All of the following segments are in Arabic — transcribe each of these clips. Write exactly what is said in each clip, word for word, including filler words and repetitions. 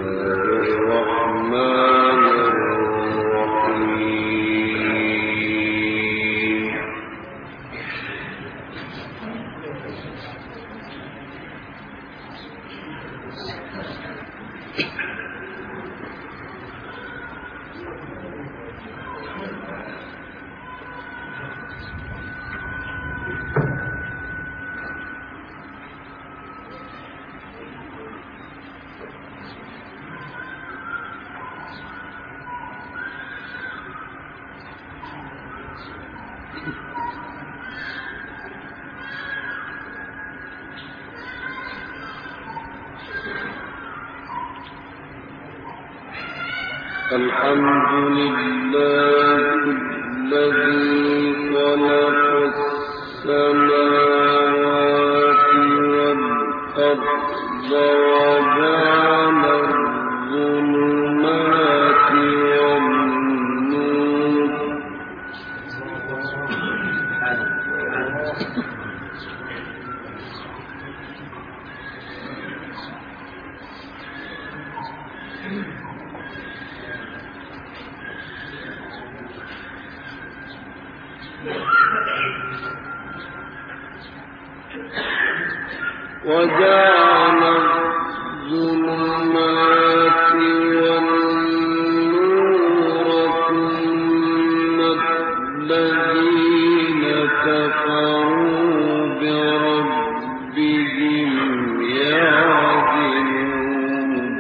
الحمد لله الذي خلق السماوات والأرض وجعل الظلمات والنور وجعل الظلمات والنور ثم الذين كفروا بربهم يعدلون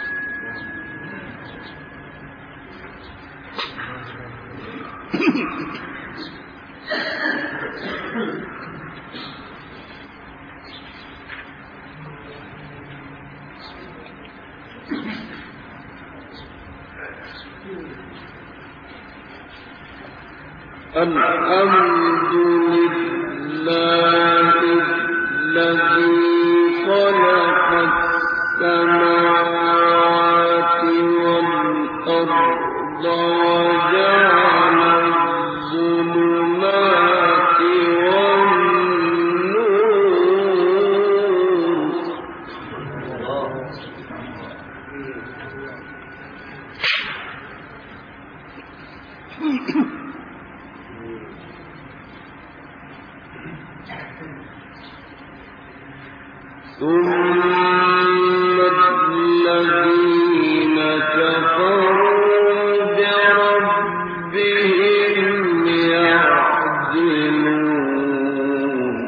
الحمد لله الذي خلق السماوات والأرض وجعل الظلمات والنور ثم الذين كفروا بربهم يعدلون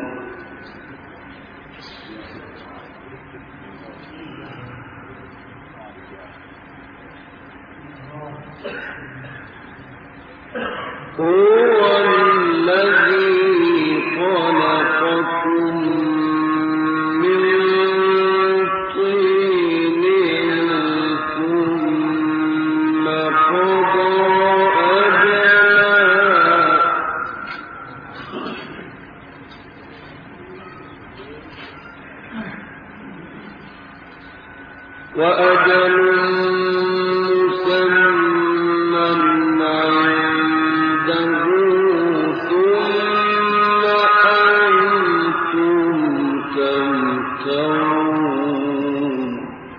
هو الذي خلقكم وأجل مسمى عنده ثم أنتم تمترون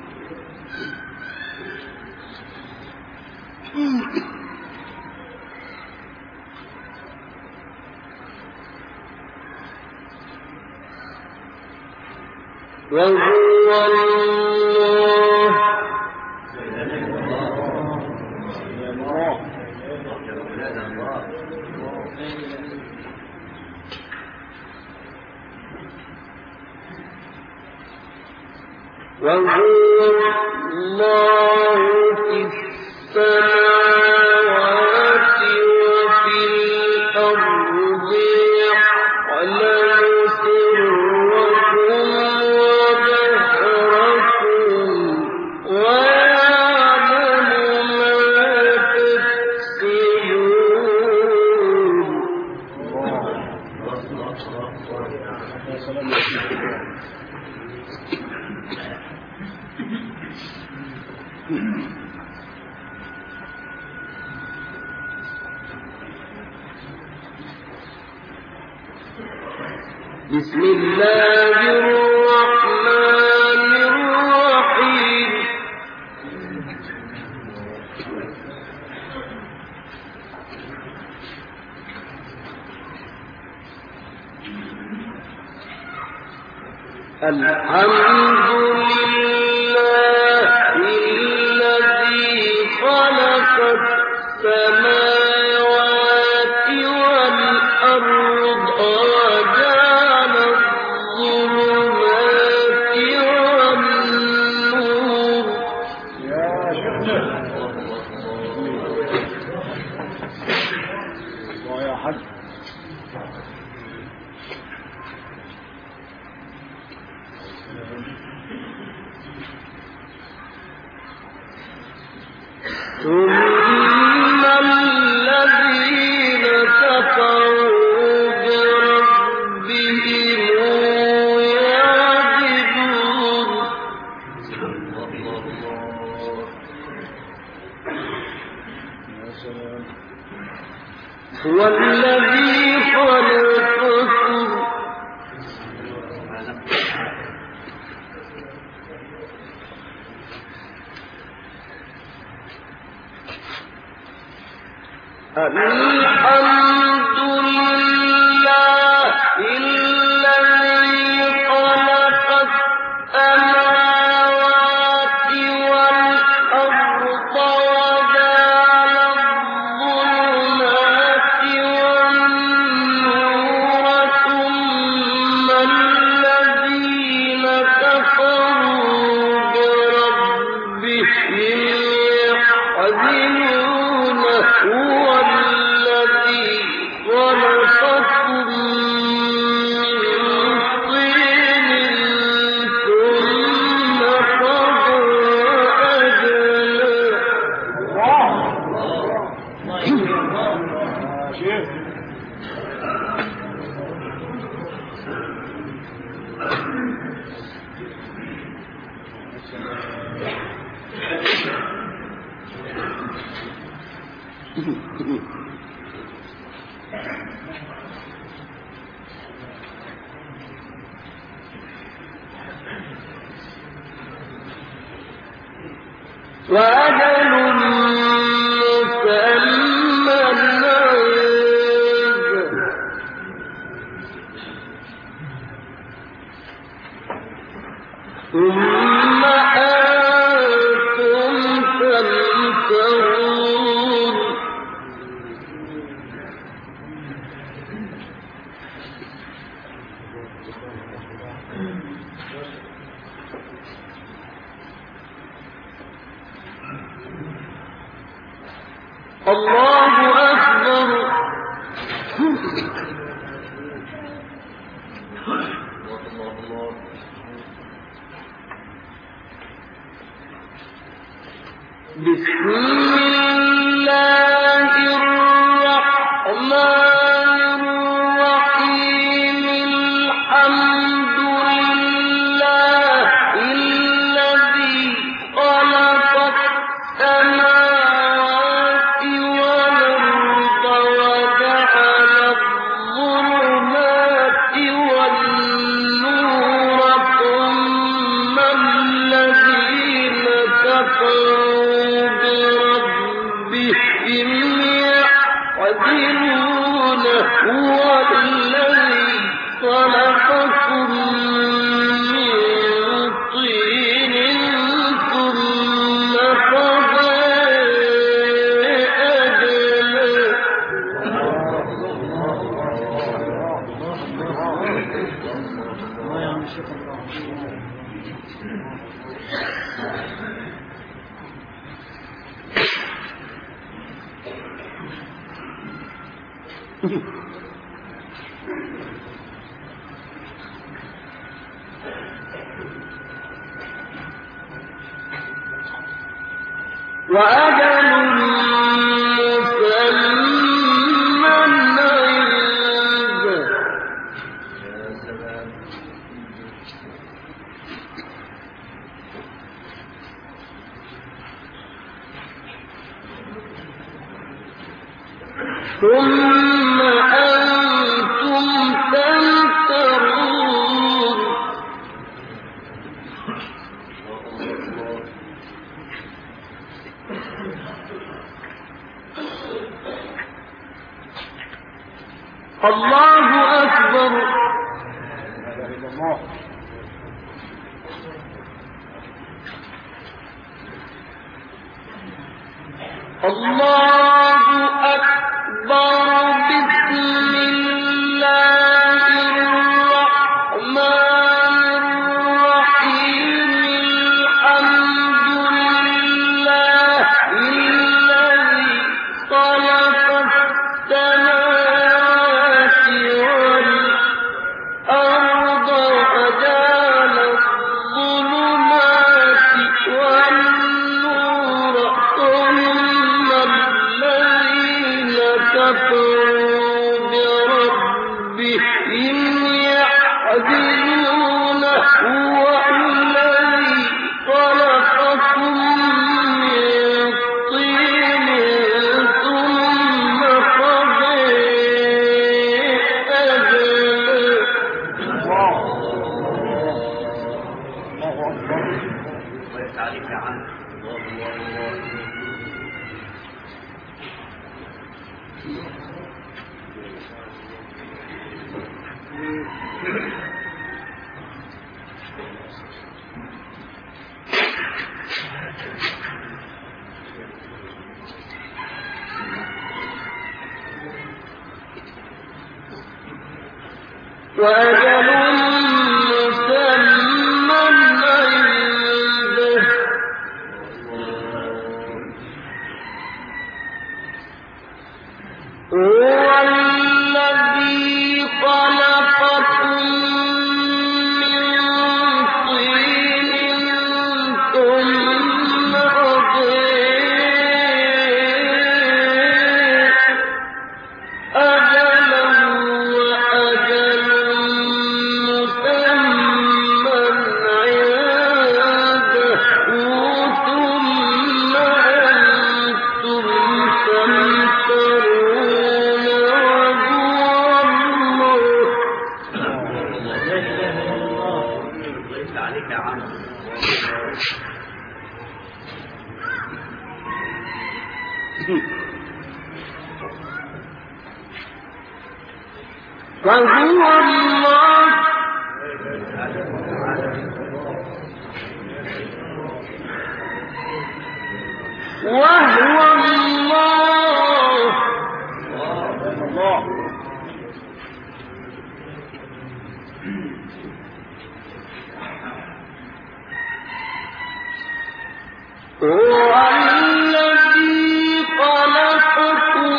وهو الله وهو الله في السماوات وفي الأرض يعلم سركم وجهركم ويعلم ما تكسبون. بسم الله الرحمن الرحيم الحمد لله الذي خلق السماوات والأرض وجعل الظلمات والنور. يا حاج ثم الذين كفروا بربهم يعدلون. هو الذي خلقكم الحمد لله الذي خلق السماوات والأرض وجعل الظلمات والنور ثم الذين كفروا بربهم يعدلون. هو الذي خلقكم من طين ثم قضى أجلا. وأجل مسمى عنده ثم أنتم تمترون. الله أكبر. بسم الله الرحمن الرحيم. الحمد لله الذي خلق السماوات والأرض وجعل الظلمات والنور ثم الذين كفروا بربهم يعدلون. هو الذي خلقكم من طين ثم قضى أجلا. وأجل مسمى عنده ثم أنتم تمترون. الله أكبر. الله أكبر بسم الله الرحمن الرحيم الحمد لله الذي خلق السماوات والأرض وجعل الظلمات والنور ثم الذين كفروا بربهم يعدلون هو الذي خلقكم من طين ثم قضى أجلا. وأجل مسمى عنده هو الذي خلقكم من طين ثم قضى أجلا وأجل مسمى عنده ثم أنتم تمترون وهو الله وهو الله هو الذي خلقكم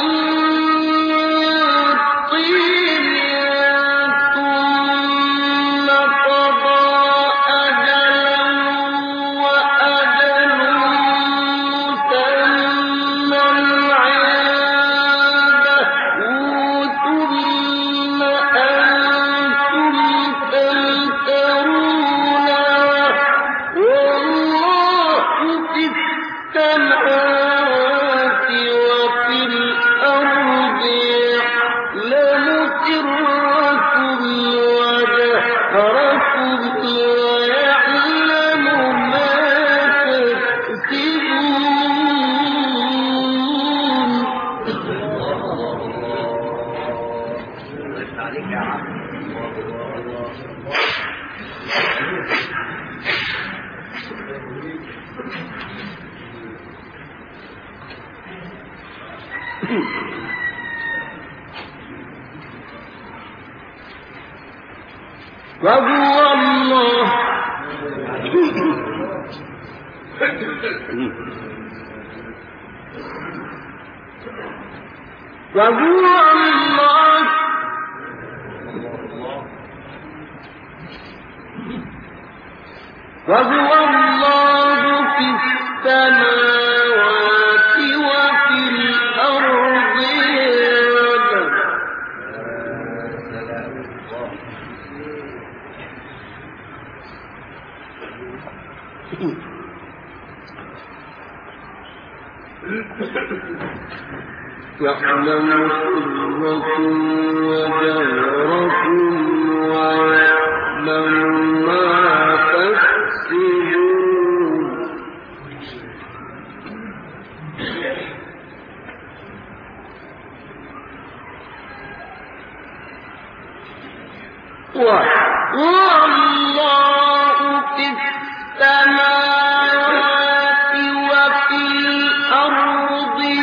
وهو الله وهو الله وهو الله في السماوات وفي الأرض يعلم سركم وجهركم ويعلم ما تكسبون وهو الله في السماوات وفي الأرض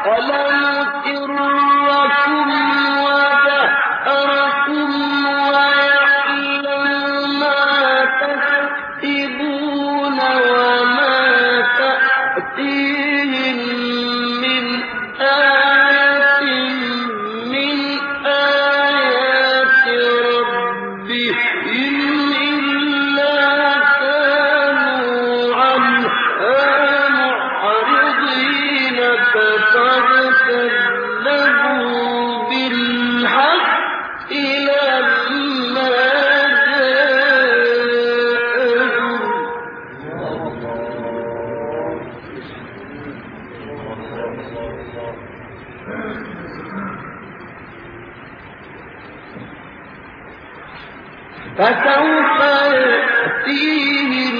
فسوف يأتيهم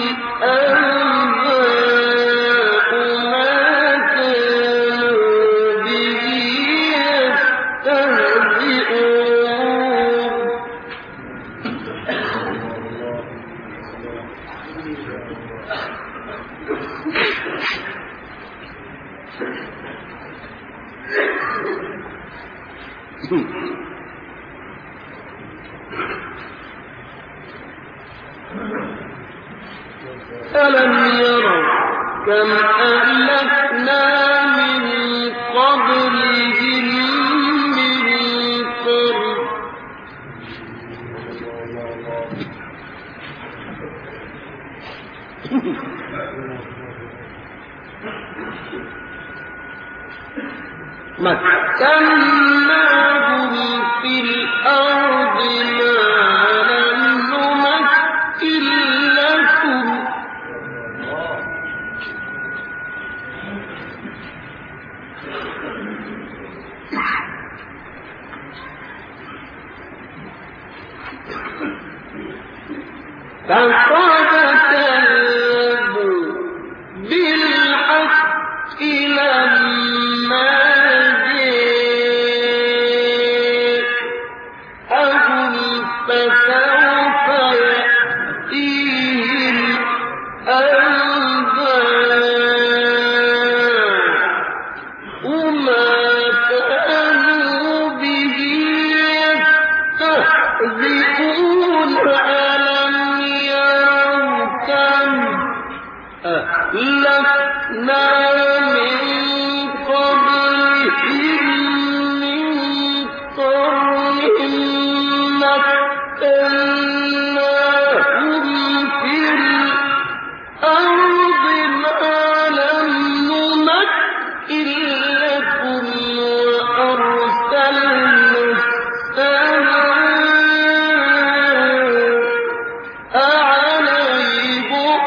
أنباء ما كانوا به يستهزئون ألم يروا كم أهلكنا من قبلهم من قرن مكناهم في الأرض ما لم نمكن لكم فقد كذبوا بالحق لما جاءهم فسوف يأتيهم أنباء ما كانوا به يستهزئون ألم يروا كم أهلكنا من قبلهم من قرن مكناهم في الأرض ما لم نمكن لكم وأرسلنا السماء عليهم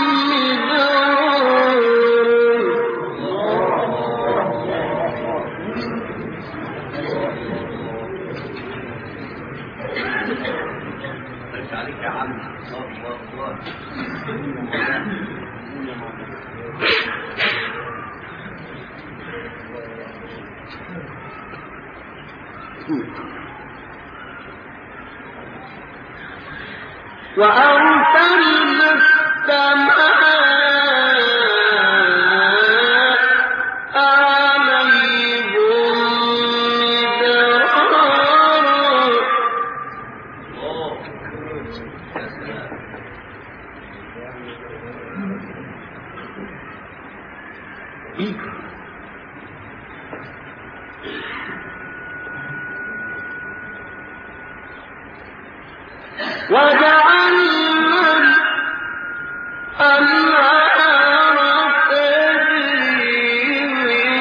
وأرسلنا السماء عليهم مدرارا وجعلنا الأنهار تجري من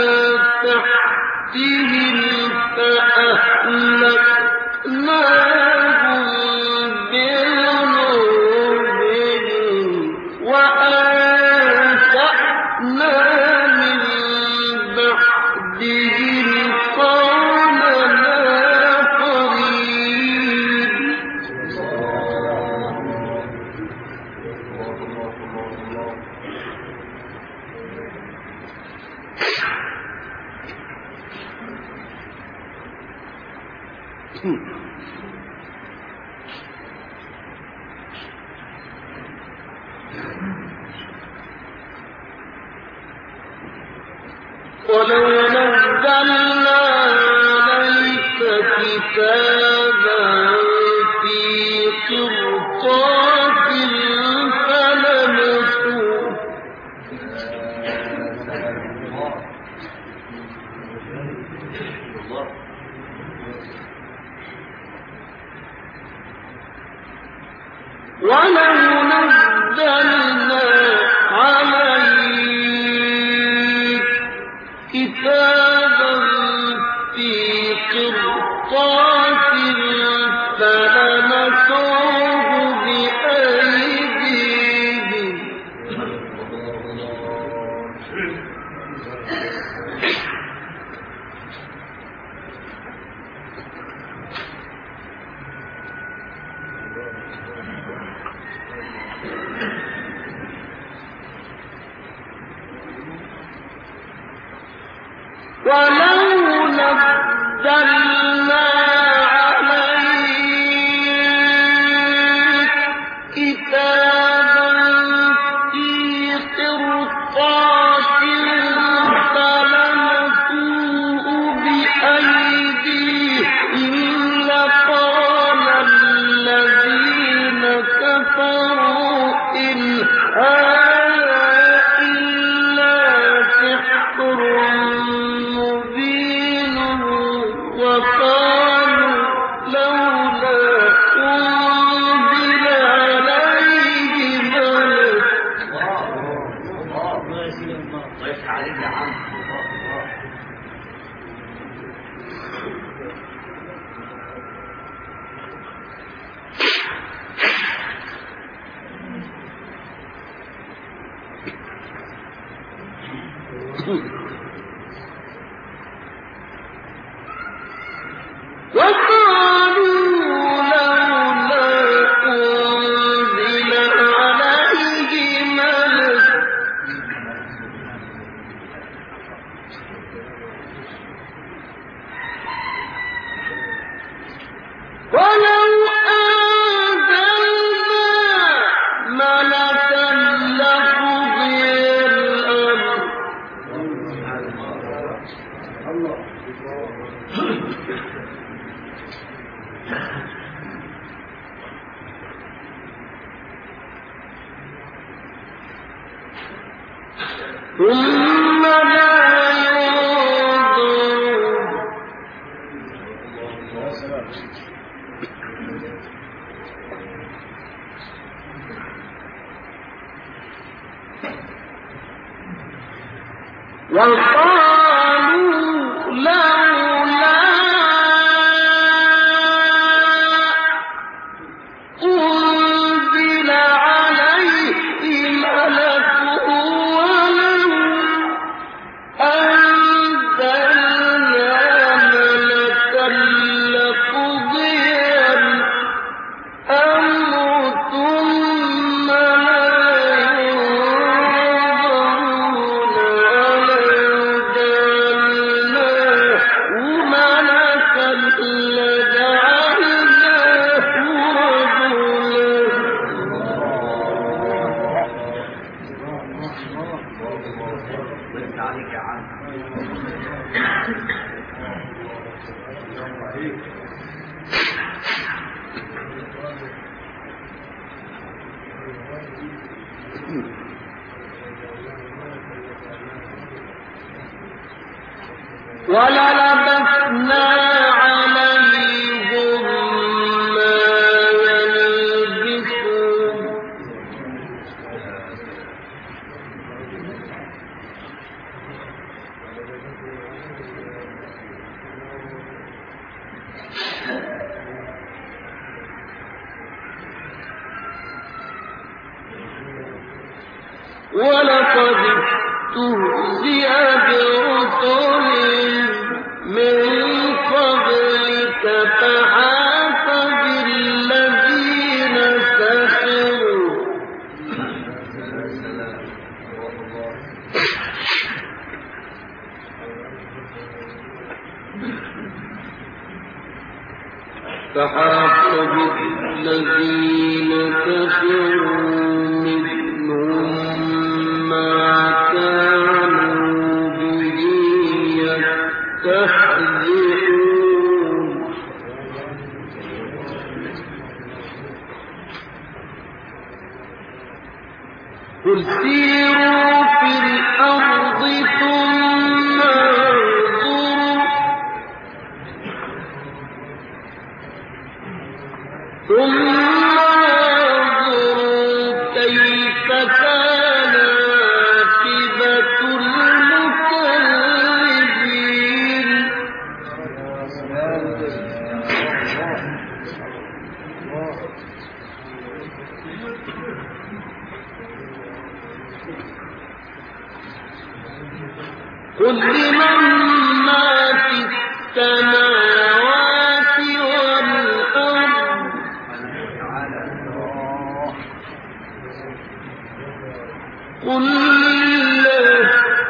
تحتهم فأهلكناهم بذنوبهم وأنشأنا من بعدهم قوما آخرين ولو نزلنا عليك كتابا في قرطاس فلمسوه ولو نزلنا عليك كتابا في قرطاس فلمسوه بأيديهم ولو نزلنا عليك كتابا في قرطاس فلمسوه بأيديهم لقال الذين كفروا إن هذا إلا سحر مبين وقالوا لولا أنزل عليه ملك وقالوا لولا أنزل عليه ملك ولو أنزلنا ملكا لقضي الأمر ثم لا ينظرون وقالوا لولا أنزل عليه ملك ولو أنزلنا ملكا لقضي الأمر ثم لا ينظرون ولو جعلناه ملكا لجعلناه وللبسنا عليهم ما يلبسون ولقد استهزئ برسل من قبلك فحاق بالذين سخروا فحاق بالذين كفروا منهم ما كانوا به سيروا في الأرض ثم انظروا ثم انظروا كيف كان عاقبة المكذبين. قل لمن ما في السماوات والأرض قل لله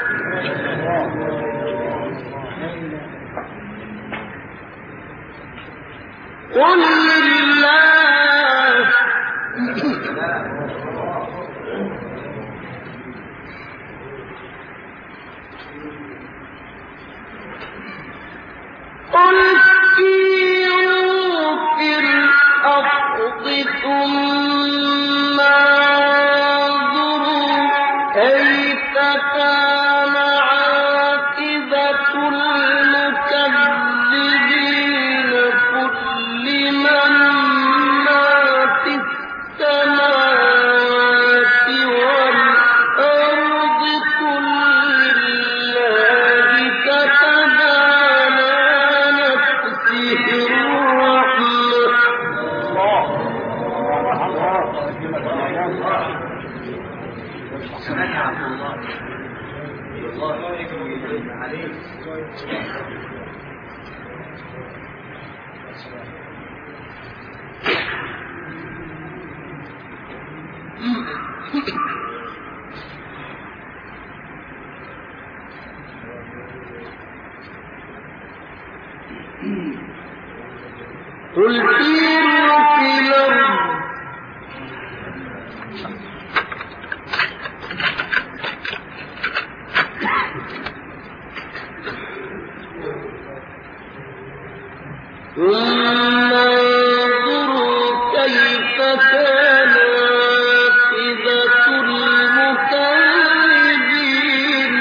قل لله قل سيروا في الأرض ثم انظروا كيف كان عاقبة المكذبين. قل لمن ما في السماوات والأرض قل لله كتب على نفسه الرحمة. قل سيروا في الأرض ثم انظروا كيف كان عاقبة المكذبين.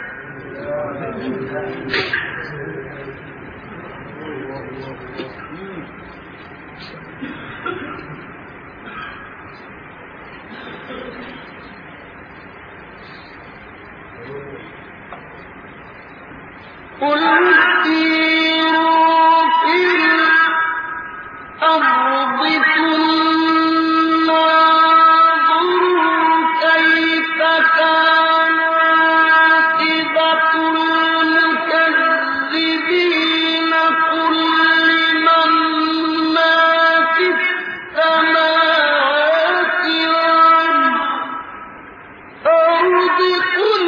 قل سيروا في الأرض ثم انظروا كيف كان عاقبة المكذبين. قل لمن ما في السماوات والأرض قل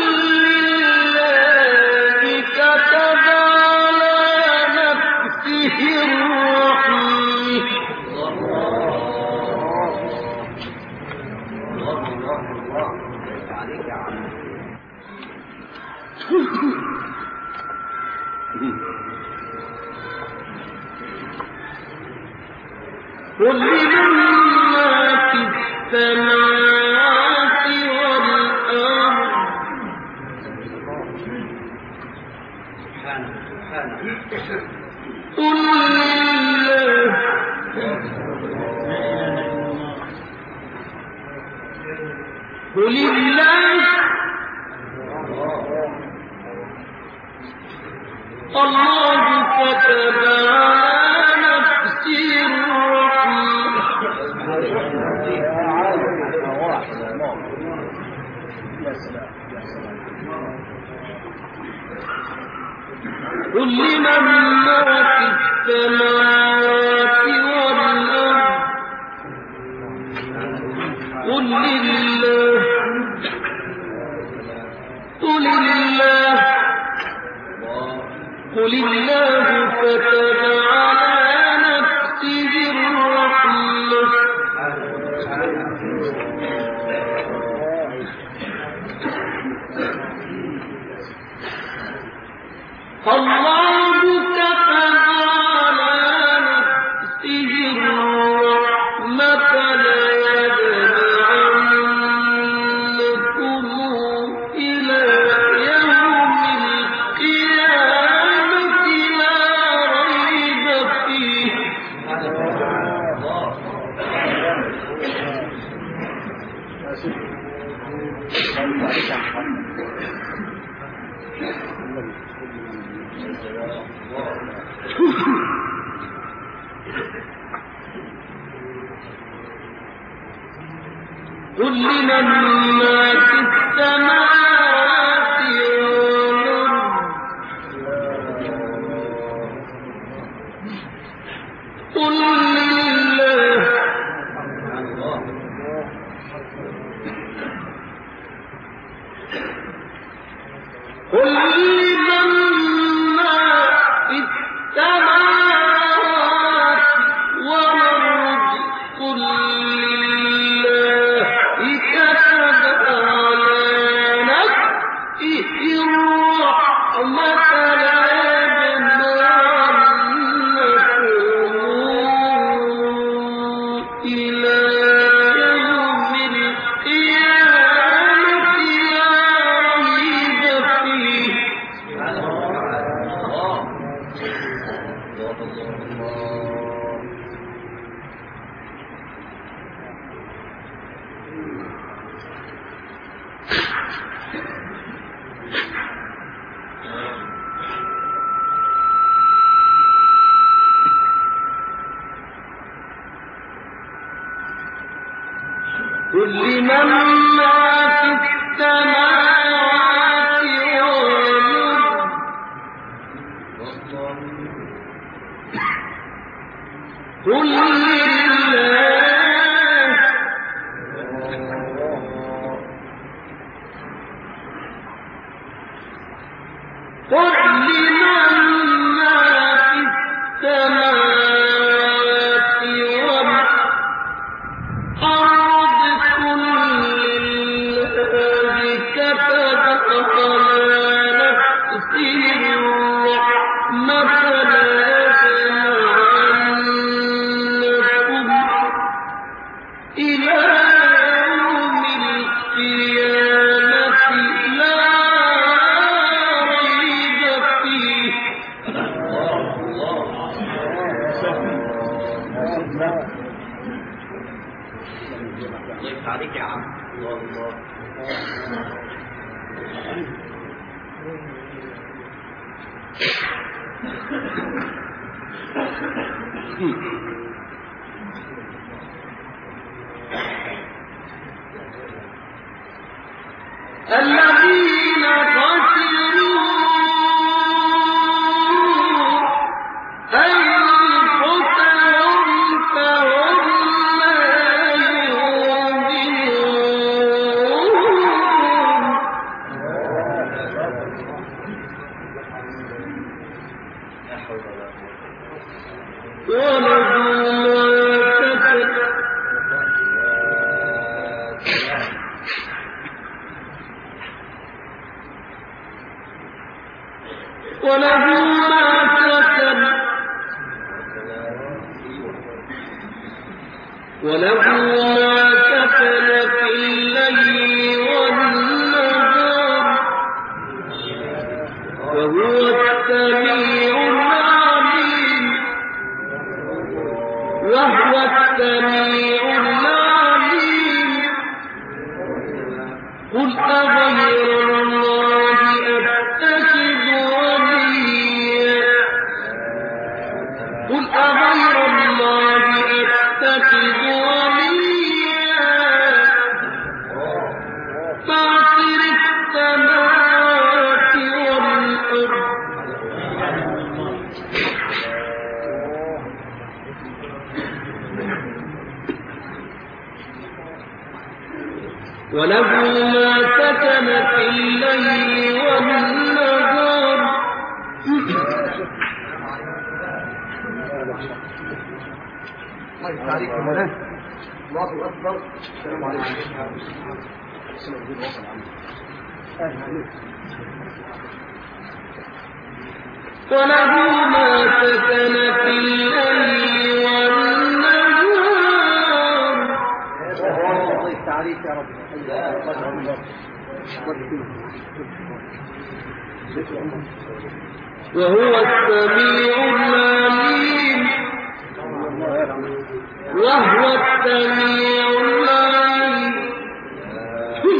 لله كتب على نفسه الرحمة. قل لمن ما في السماوات والأرض قل لله قل الله الله كتب على نفسه الرحمة. قل لمن ما في السماوات والأرض قل لله قل الله قل الله كتب على نفسه الرحمة. الله كتب على نفسه الرحمة ليجمعنكم قل لمن ما في السماوات والأرض قل لله قل لمن ما في السماوات والأرض قل لله كتب على نفسه الرحمة ليجمعنكم إلى يوم القيامة لا ريب فيه. قل لمن ما في السماوات والأرض قل لله قل لمن ما في السماوات والأرض قل لله كتب على نفسه الرحمة ليجمعنكم إلى يوم القيامة لا ريب فيه. الله عليك يا عم. الله الله. الذين خسروا أنفسهم فهم لا يؤمنون. وله ما سكن وله ما سكن في الليل والنهار وهو السميع العليم وهو السميع العليم. قل أغير الله أتخذ وليا قل أغير الله أتخذ وليا فاطر السماوات والأرض وله ما سكن في الليل والنهار الله عليك مولانا. الله أكبر. السلام عليكم. وله ما سكن في الليل والنهار. الله عليك يا رب. وهو السميع العليم وهو السميع العليم.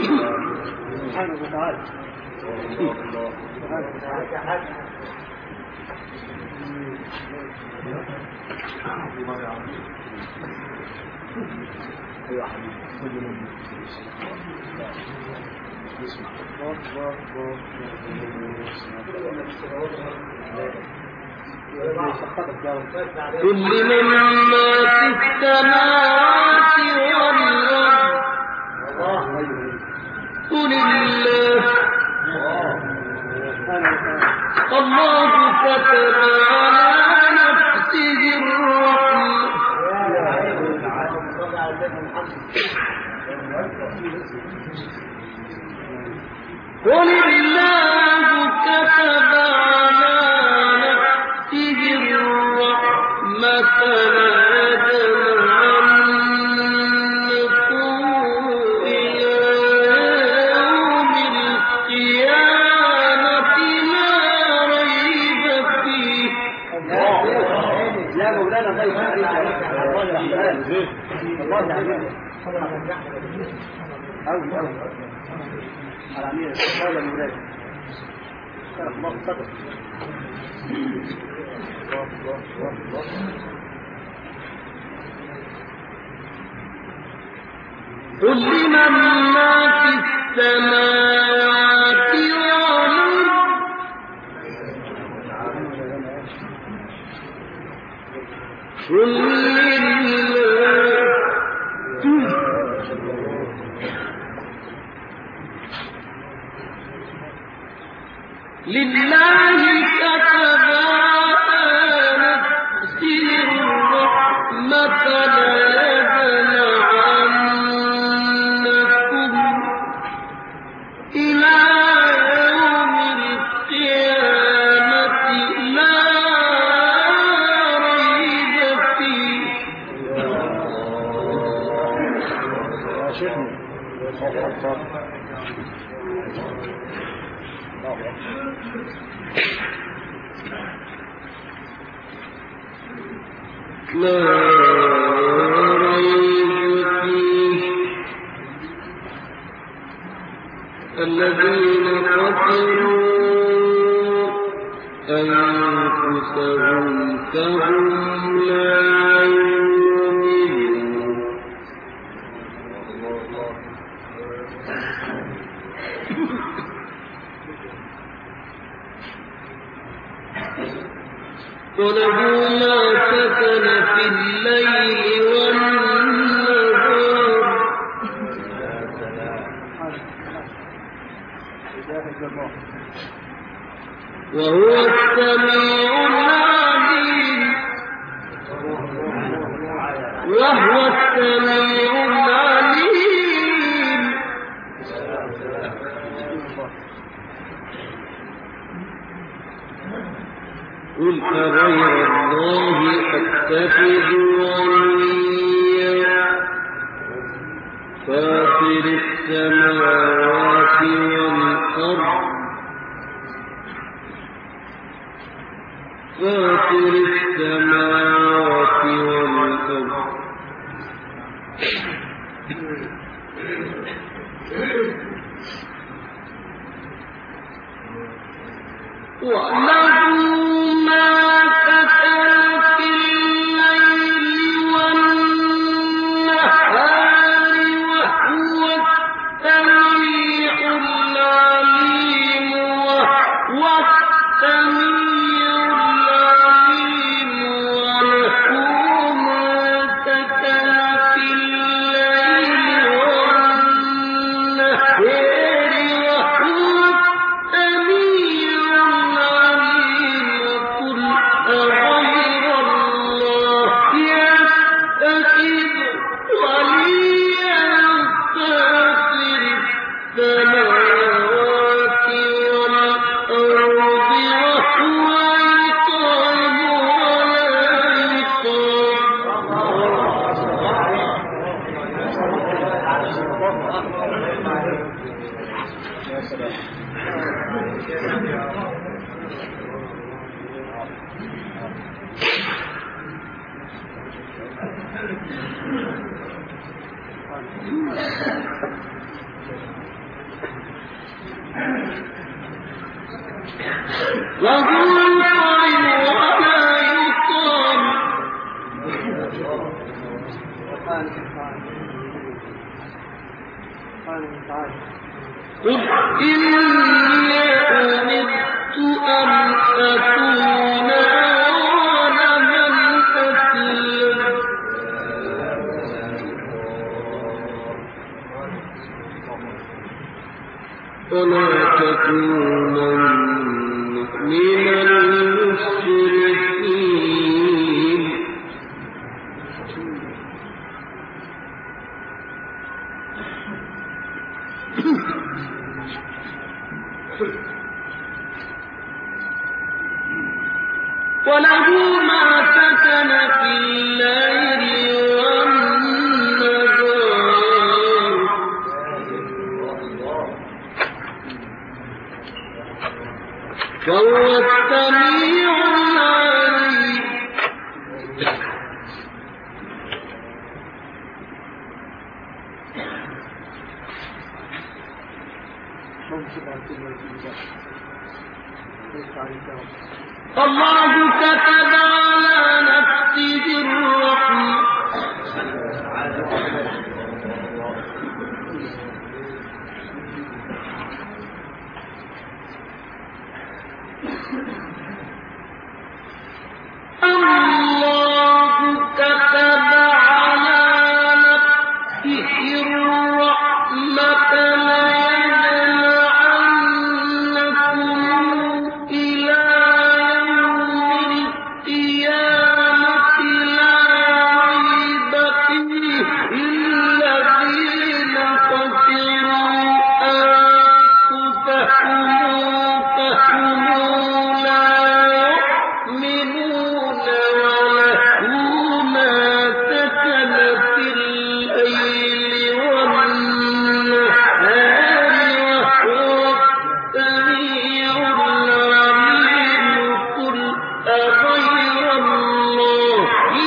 سبحانه وتعالى. كل من ما في السماوات والأرض قل الله الله كتب على نفسه الرحمة قل الله كتب على نفسه الرحمة ليجمعنكم إلى يوم القيامة لا ريب فيه. لا مولانا غير الله يعلم أوي أوي العمير قال المولاد شرف الله صدق قل لمن ما في السماوات والأرض قل لله كتب على نفسه الرحمة ليجمعنكم إلى يوم القيامة لا ريب فيه. لا ريب فيه. الذين قتلوا أنفسهم فهم لا يؤمنون. وله ما سكن في الليل والنهار وهو السميع العليم وهو السميع العليم. قل أغير الله أتخذ وليا فاطر السماوات والأرض فاطر السماوات والأرض واعلموا ما كتب في الليل والنهار وهو السميع العليم وهو السميع العليم وله ما كتب في الليل والنهار وهو السميع العليم. وهو يطعم ولا يطعم قل إني أمرت أن أكون أول من أسلم ولا تكونن من المشركين وله ما سكن في الليل والنهار وهو السميع العليم الله كتب على نفسه الرحمة الله كتب على نفسه الرحمة ليجمعنكم إلى يوم القيامة لا ريب فيه الذين خسروا أنفسهم فهم لا يؤمنون وله ما سكن في الليل والنهار وهو السميع العليم قل أغير الله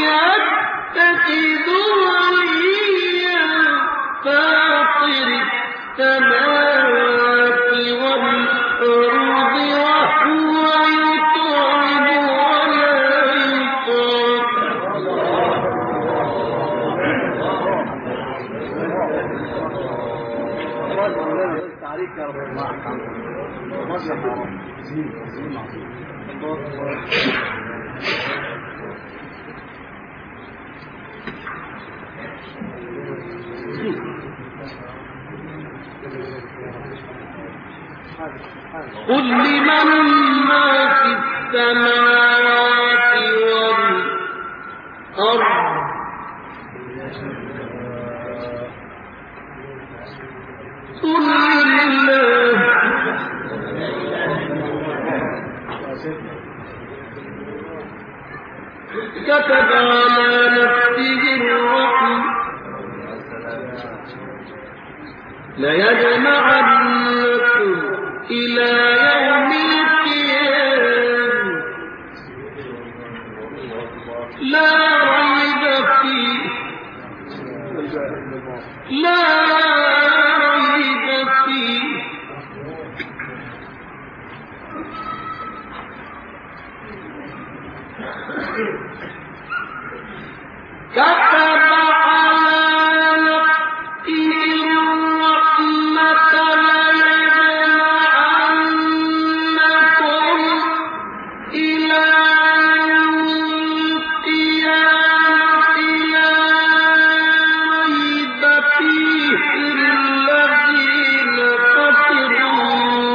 يتخذ وليا فاطر السماوات والأرض وهو يطعم ولا يطعم تعريف يا رب الله وصح يا رب زين زين قل لمن ما في السماوات والأرض قل لله كتب على نفسه الرحمة ليجمعنكم إلى يوم القيامة لا ريب فيه لا ريب فيه كتب على نفسه الرحمة ليجمعنكم إلى يوم القيامة لا ريب فيه الذين خسروا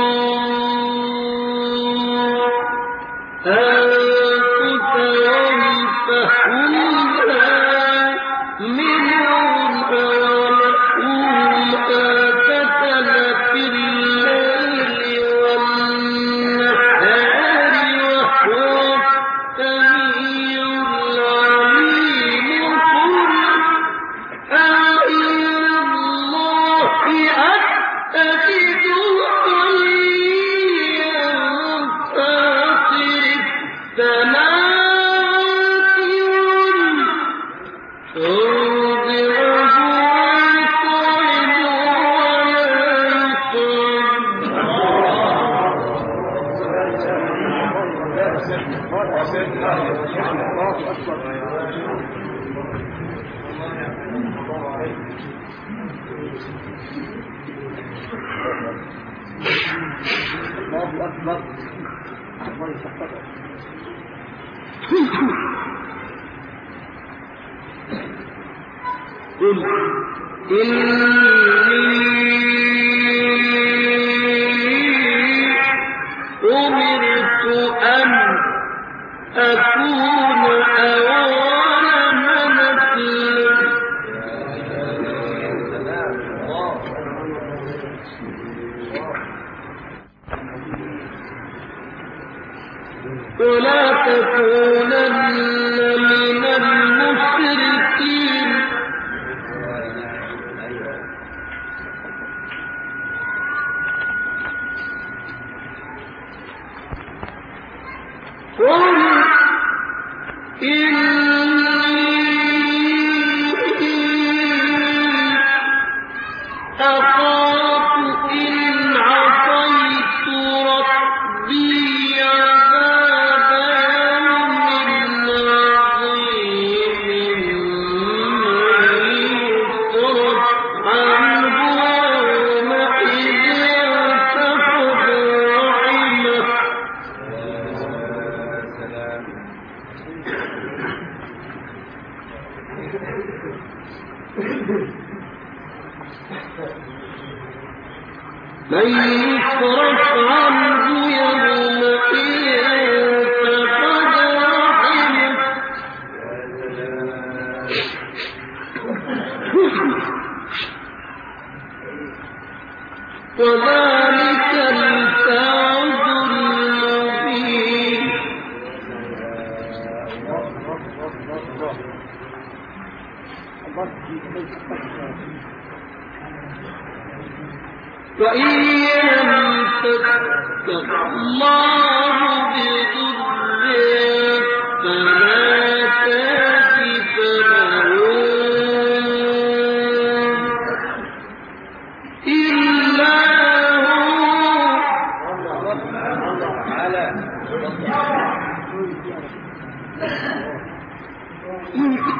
أنفسهم فهم لا يؤمنون وله ما سكن في الليل والنهار وهو السميع العليم قل أغير الله أتخذ وليا فاطر السماوات والأرض وهو يطعم ولا يطعم الله أكبر. قل إني أمرت أن أكون أول من أسلم ولا تكونن من المشركين قل إني أخاف إن عصيت ربي عذاب يوم عظيم يصرف عنه يومئذ فقد رحمه من يصرف عنه يومئذ فقد رحمه وذلك الفوز المبين وإن يمسك الله بضر فلا كاشف له إلا هو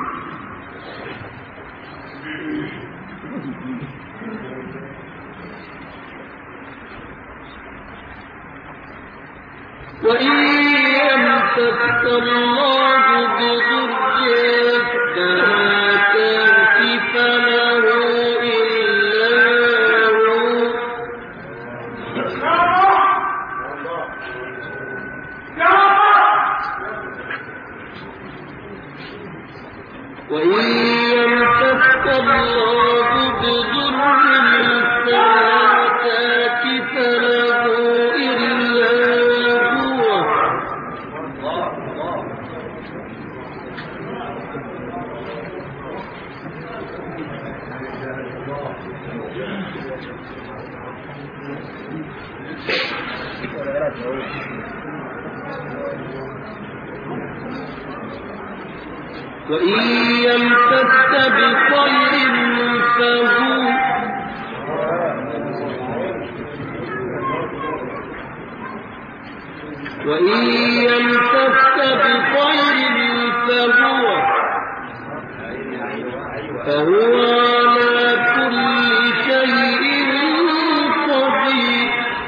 وإن يمسك الله بضر فلا كاشف له إلا هو وإن يمسك الله بضر فلا كاشف له إلا هو وإن يمسك بخير فهو وإن يمسك بخير فهو فهو على كل شيء قدير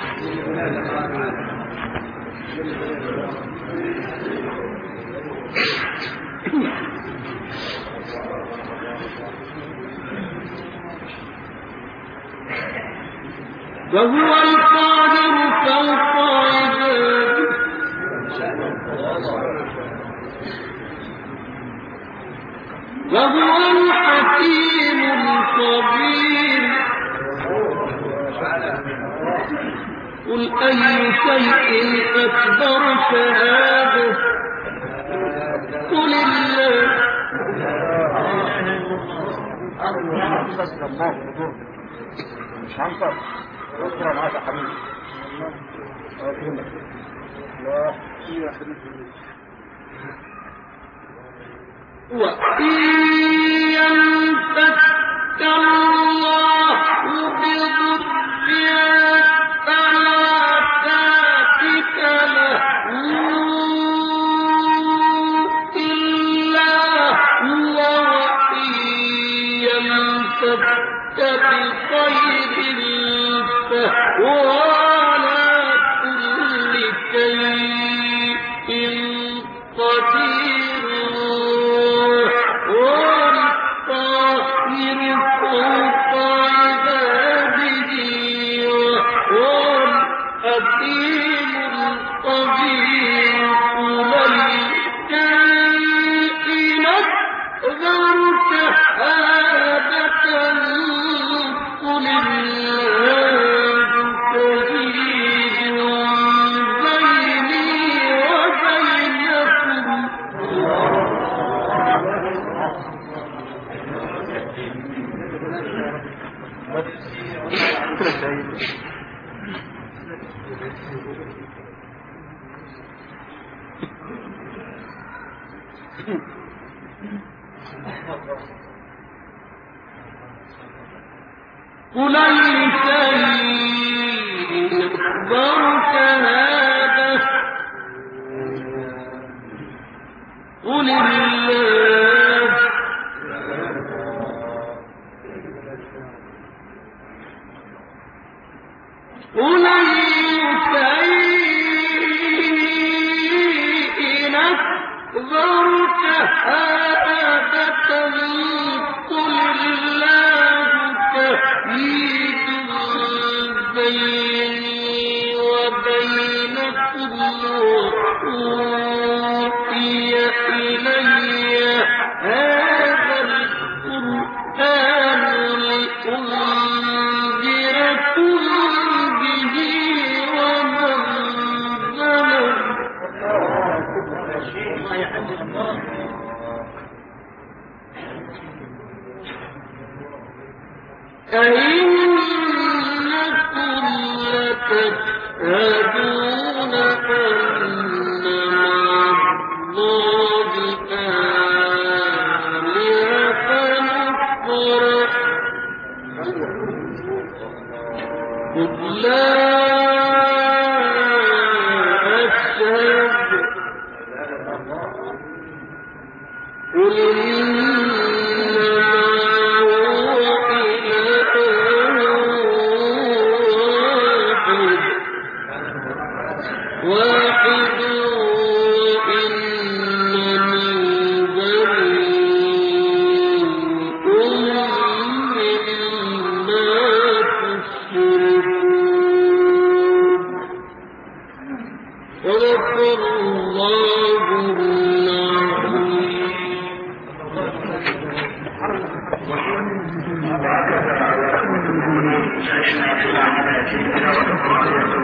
وهو القادر فوق عباده وهو الحكيم الخبير قل أي شيء أكبر شهادة قل الله مش هنصر اذكر معاك يا حبيبي لا يا حبيبي وإن يمسك الله بضر فلا كاشف له قل أي شيء أخبرك هذا قل الله قل أي شيء أخبرك هذا قل الله تحييد بيني وبينكم وأوحي إلي هذا القرآن لأنذركم به ومن ظلم الله يحفظ الله. أئنكم لتشهدون أن مع الله آلهة أخرى قل لا أشهد قل وإن